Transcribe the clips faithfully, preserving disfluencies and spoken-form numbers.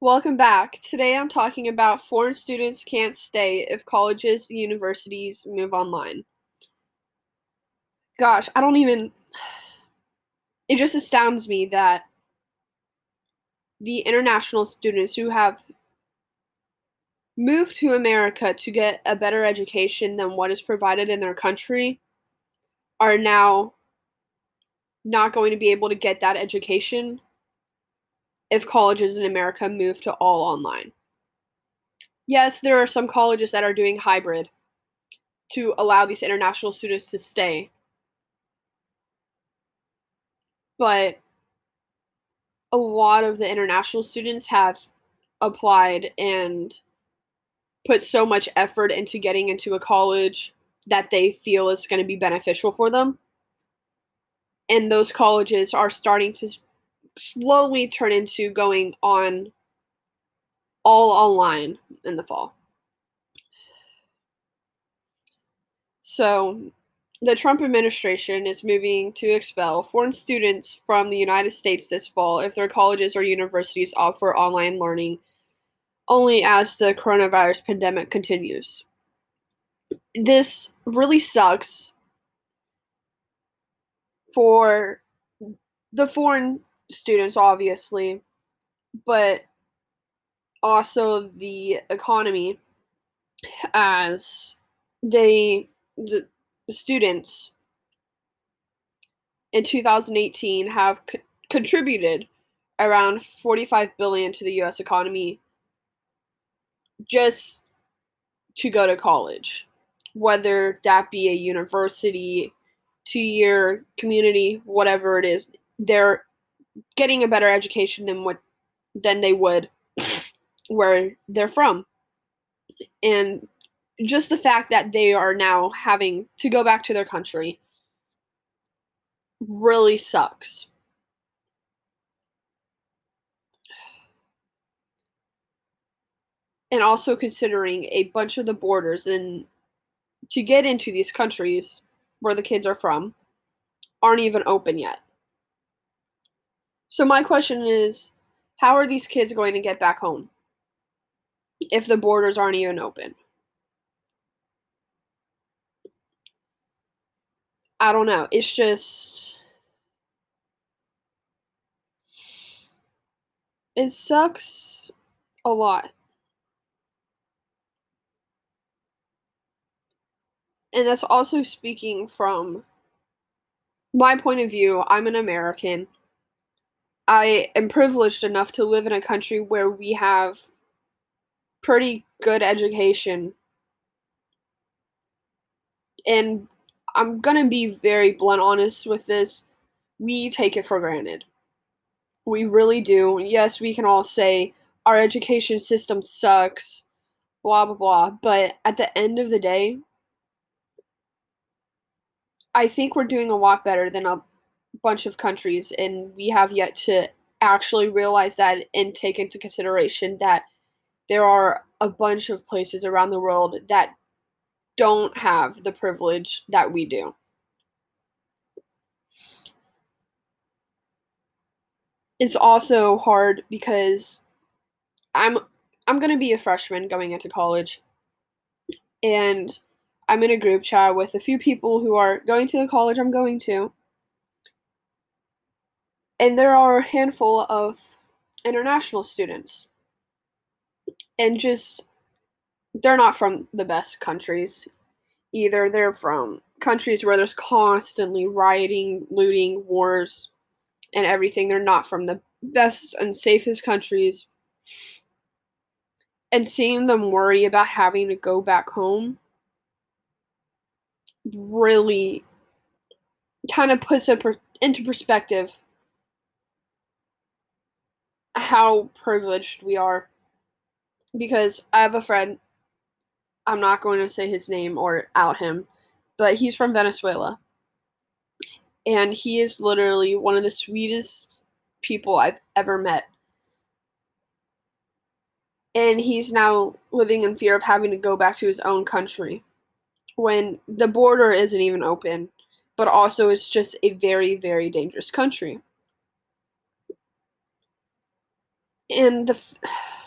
Welcome back. Today I'm talking about foreign students can't stay if colleges and universities move online. Gosh, I don't even. It just astounds me that the international students who have moved to America to get a better education than what is provided in their country are now not going to be able to get that education if colleges in America move to all online. Yes, there are some colleges that are doing hybrid to allow these international students to stay, but a lot of the international students have applied and put so much effort into getting into a college that they feel is going to be beneficial for them. And those colleges are starting to slowly turn into going on all online in the fall. So, the Trump administration is moving to expel foreign students from the United States this fall if their colleges or universities offer online learning only as the coronavirus pandemic continues. This really sucks for the foreign students, obviously, but also the economy, as they, the, the students in two thousand eighteen have co- contributed around forty-five billion dollars to the U S economy just to go to college, whether that be a university, two-year community, whatever it is. They're getting a better education than what than they would where they're from. And just the fact that they are now having to go back to their country really sucks. And also considering a bunch of the borders and to get into these countries where the kids are from aren't even open yet. So my question is, how are these kids going to get back home if the borders aren't even open? I don't know. It's just it sucks a lot. And that's also speaking from my point of view. I'm an American. I am privileged enough to live in a country where we have pretty good education. And I'm going to be very blunt honest with this. We take it for granted. We really do. Yes, we can all say our education system sucks, blah, blah, blah. But at the end of the day, I think we're doing a lot better than a bunch of countries, and we have yet to actually realize that and take into consideration that there are a bunch of places around the world that don't have the privilege that we do. It's also hard because I'm I'm going to be a freshman going into college, and I'm in a group chat with a few people who are going to the college I'm going to. And there are a handful of international students. And just they're not from the best countries either. They're from countries where there's constantly rioting, looting, wars, and everything. They're not from the best and safest countries. And seeing them worry about having to go back home really kind of puts it per- into perspective how privileged we are. Because I have a friend, I'm not going to say his name or out him, but he's from Venezuela. And he is literally one of the sweetest people I've ever met. And he's now living in fear of having to go back to his own country when the border isn't even open, but also it's just a very, very dangerous country. And the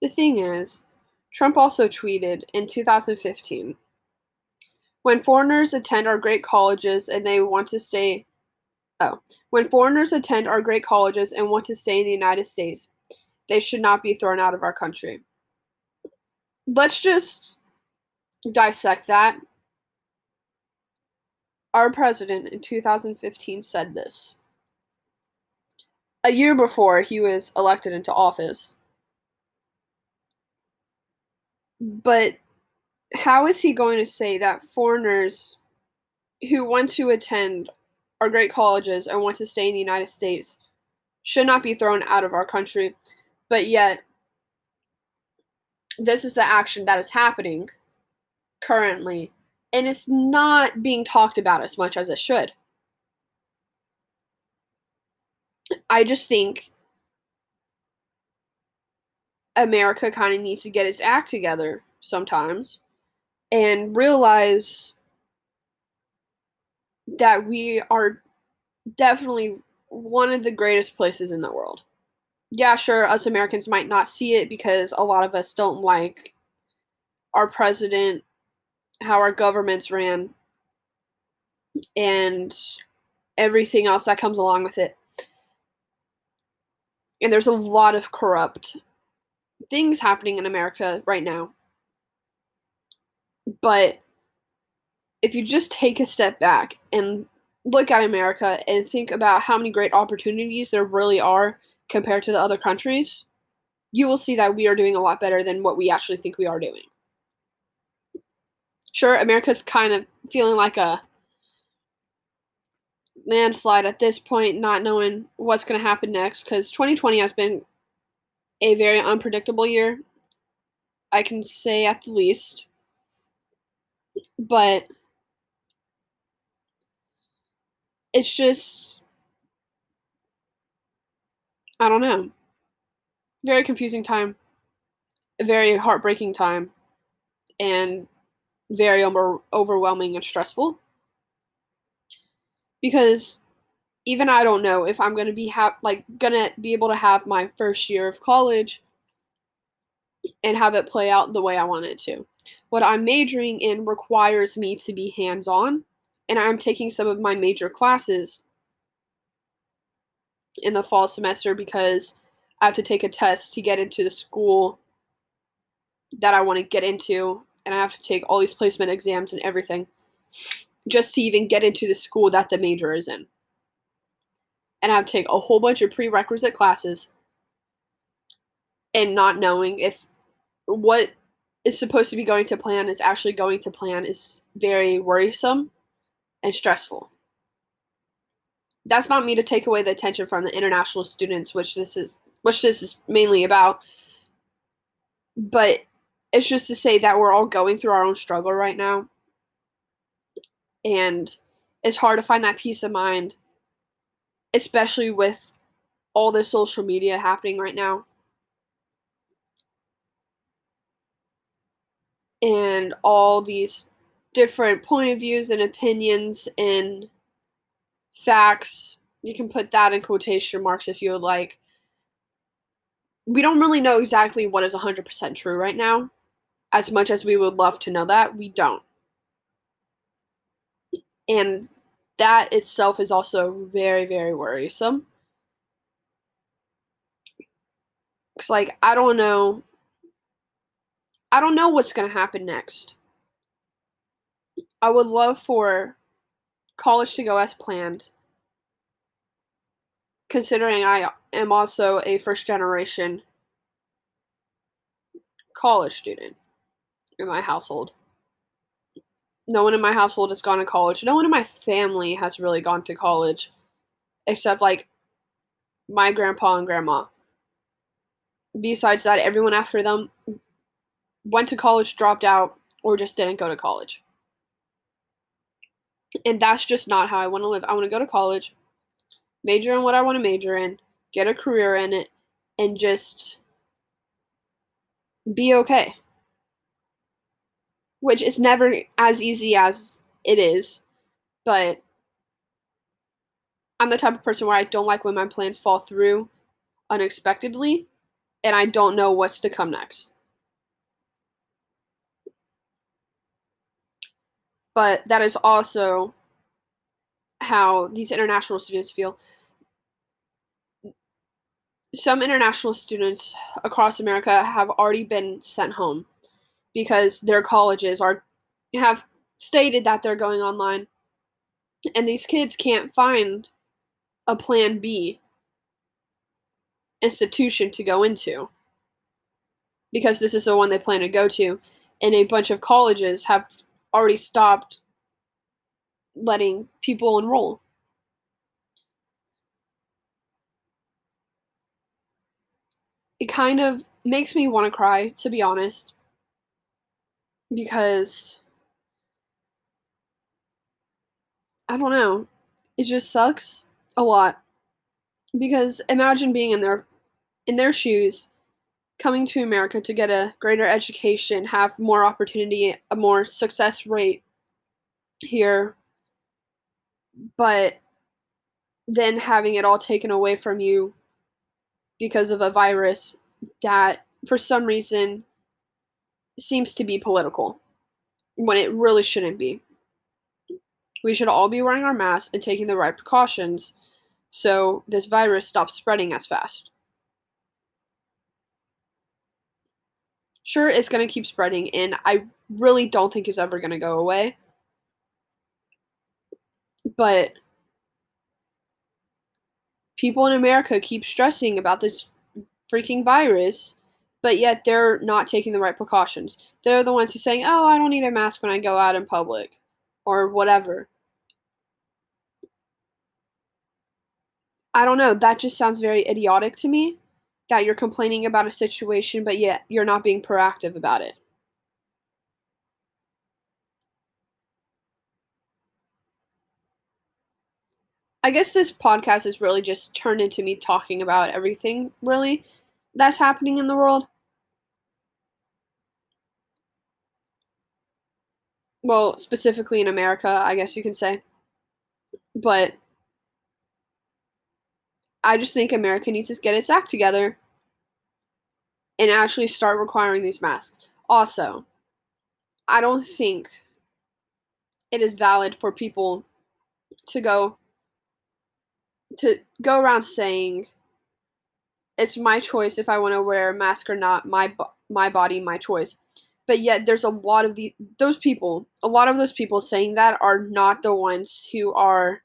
The thing is, Trump also tweeted in two thousand fifteen, when foreigners attend our great colleges and they want to stay oh, when foreigners attend our great colleges and want to stay in the United States, they should not be thrown out of our country. Let's just dissect that. Our president in two thousand fifteen said this. A year before he was elected into office. But how is he going to say that foreigners who want to attend our great colleges and want to stay in the United States should not be thrown out of our country, but yet this is the action that is happening currently, and it's not being talked about as much as it should. I just think America kind of needs to get its act together sometimes and realize that we are definitely one of the greatest places in the world. Yeah, sure, us Americans might not see it because a lot of us don't like our president, how our government's ran, and everything else that comes along with it. And there's a lot of corrupt things happening in America right now. But if you just take a step back and look at America and think about how many great opportunities there really are compared to the other countries, you will see that we are doing a lot better than what we actually think we are doing. Sure, America's kind of feeling like a landslide at this point, not knowing what's going to happen next, because twenty twenty has been a very unpredictable year, I can say at the least. But it's just, I don't know, very confusing time, a very heartbreaking time, and very over- overwhelming and stressful. Because even I don't know if I'm gonna be ha- like gonna be able to have my first year of college and have it play out the way I want it to. What I'm majoring in requires me to be hands-on, and I'm taking some of my major classes in the fall semester because I have to take a test to get into the school that I want to get into, and I have to take all these placement exams and everything just to even get into the school that the major is in. And I have to take a whole bunch of prerequisite classes, and not knowing if what is supposed to be going to plan is actually going to plan is very worrisome and stressful. That's not me to take away the attention from the international students, which this is which this is mainly about. But it's just to say that we're all going through our own struggle right now. And it's hard to find that peace of mind, especially with all this social media happening right now. And all these different point of views and opinions and facts. You can put that in quotation marks if you would like. We don't really know exactly what is one hundred percent true right now. As much as we would love to know that, we don't. And that itself is also very, very worrisome. It's like, I don't know. I don't know what's going to happen next. I would love for college to go as planned, considering I am also a first generation college student in my household. No one in my household has gone to college. No one in my family has really gone to college, except like my grandpa and grandma. Besides that, everyone after them went to college, dropped out, or just didn't go to college. And that's just not how I want to live. I want to go to college, major in what I want to major in, get a career in it, and just be okay. Which is never as easy as it is, but I'm the type of person where I don't like when my plans fall through unexpectedly, and I don't know what's to come next. But that is also how these international students feel. Some international students across America have already been sent home because their colleges are have stated that they're going online, and these kids can't find a plan B institution to go into because this is the one they plan to go to, and a bunch of colleges have already stopped letting people enroll. It kind of makes me want to cry, to be honest, because I don't know. It just sucks a lot because imagine being in their in their shoes, coming to America to get a greater education, have more opportunity, a more success rate here, but then having it all taken away from you because of a virus that for some reason seems to be political when it really shouldn't be. We should all be wearing our masks and taking the right precautions so this virus stops spreading as fast. Sure, it's going to keep spreading, and I really don't think it's ever going to go away. But people in America keep stressing about this freaking virus, but yet they're not taking the right precautions. They're the ones who are saying, oh, I don't need a mask when I go out in public, or whatever. I don't know, that just sounds very idiotic to me, that you're complaining about a situation, but yet you're not being proactive about it. I guess this podcast is really just turned into me talking about everything, really, that's happening in the world. Well, specifically in America, I guess you can say. But I just think America needs to get its act together and actually start requiring these masks. Also, I don't think it is valid for people to go to go around saying it's my choice if I want to wear a mask or not, my my body, my choice. But yet there's a lot of the those people, a lot of those people saying that are not the ones who are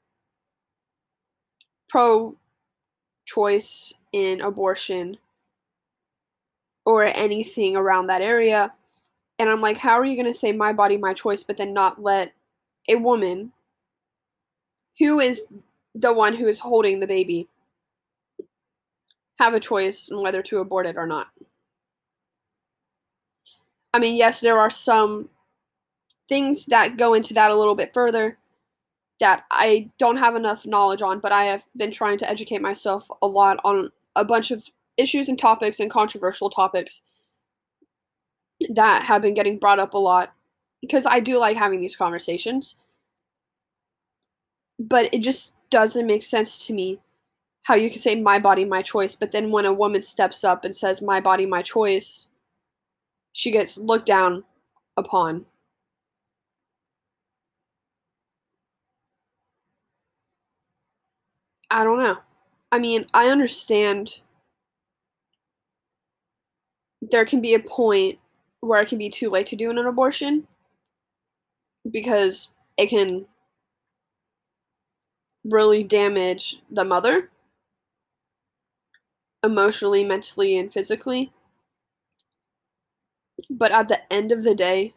pro choice in abortion or anything around that area. And I'm like, how are you going to say my body, my choice, but then not let a woman who is the one who is holding the baby have a choice on whether to abort it or not? I mean, yes, there are some things that go into that a little bit further that I don't have enough knowledge on, but I have been trying to educate myself a lot on a bunch of issues and topics and controversial topics that have been getting brought up a lot because I do like having these conversations. But it just doesn't make sense to me how you can say my body, my choice, but then when a woman steps up and says my body, my choice, she gets looked down upon. I don't know. I mean, I understand there can be a point where it can be too late to do an abortion because it can really damage the mother emotionally, mentally, and physically. But at the end of the day,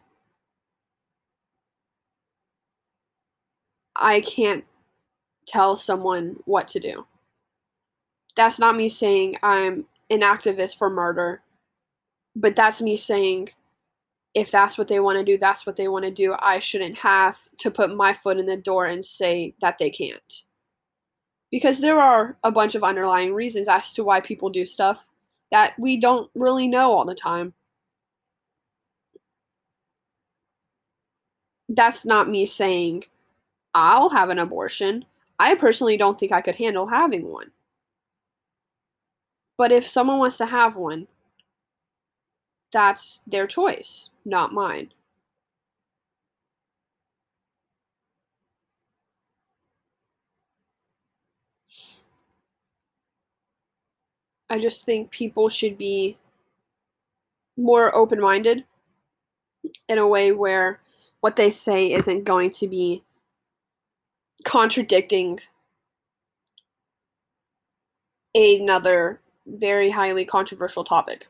I can't tell someone what to do. That's not me saying I'm an activist for murder, but that's me saying if that's what they want to do, that's what they want to do. I shouldn't have to put my foot in the door and say that they can't. Because there are a bunch of underlying reasons as to why people do stuff that we don't really know all the time. That's not me saying I'll have an abortion. I personally don't think I could handle having one. But if someone wants to have one, that's their choice, not mine. I just think people should be more open-minded in a way where what they say isn't going to be contradicting another very highly controversial topic.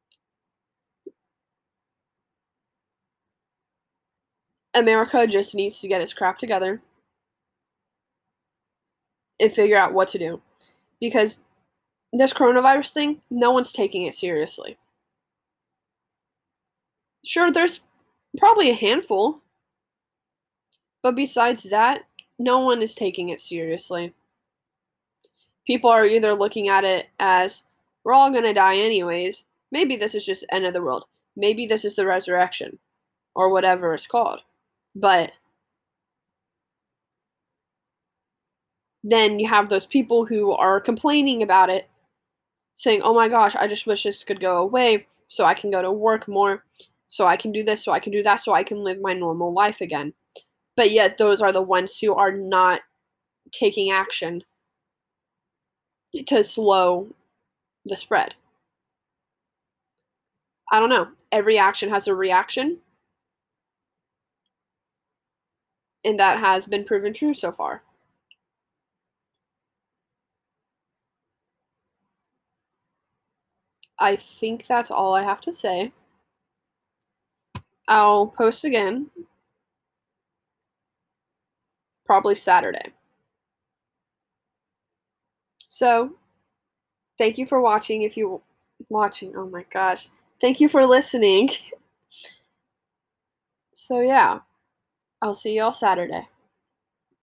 America just needs to get its crap together and figure out what to do. Because this coronavirus thing, no one's taking it seriously. Sure, there's probably a handful, but besides that, no one is taking it seriously. People are either looking at it as we're all going to die anyways. Maybe this is just end of the world. Maybe this is the resurrection or whatever it's called. But then you have those people who are complaining about it, saying, "Oh my gosh, I just wish this could go away so I can go to work more, so I can do this, so I can do that, so I can live my normal life again." But yet those are the ones who are not taking action to slow the spread. I don't know. Every action has a reaction, and that has been proven true so far. I think that's all I have to say. I'll post again, probably Saturday. So, thank you for watching. If you watching, oh my gosh. Thank you for listening. So yeah, I'll see you all Saturday.